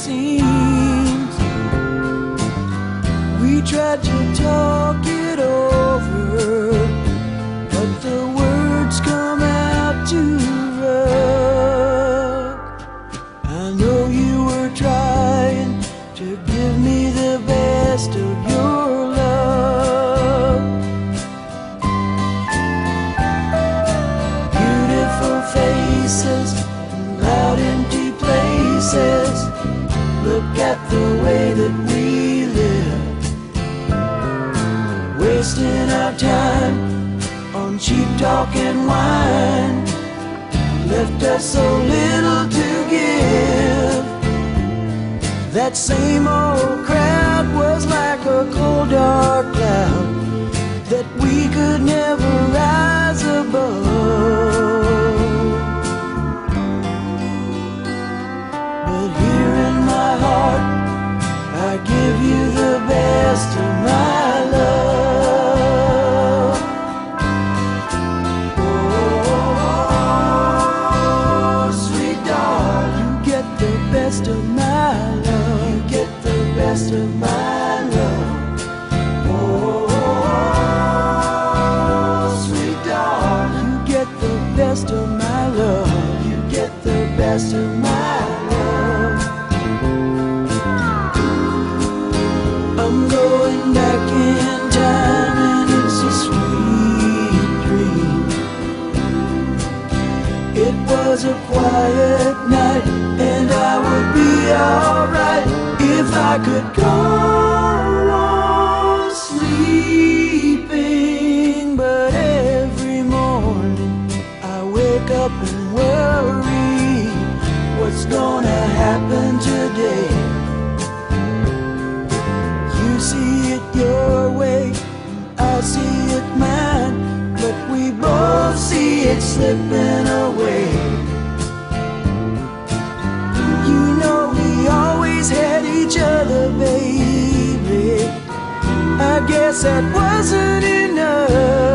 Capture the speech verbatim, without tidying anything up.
seems. We tried to talk it over, but the words come out too rough. I know you were trying to give me the best of your love. Beautiful faces, loud empty places. Look at the way that we live, wasting our time on cheap talk and wine. Left us so little to give. That same old crowd was like a cold dark cloud that we could never rise above. But here in my heart, I give you the best of my love. Oh, sweet darling, you get the best of my love. You get the best of my love. Oh, sweet darling, you get the best of my love. You get the best of my love. I'm going back in time and it's a sweet dream. It was a quiet night and I would be alright if I could go on sleeping. But every morning I wake up and worry what's gonna happen today. You see it your way, I see it mine, but we both see it slipping away. You know we always had each other, baby. I guess that wasn't enough.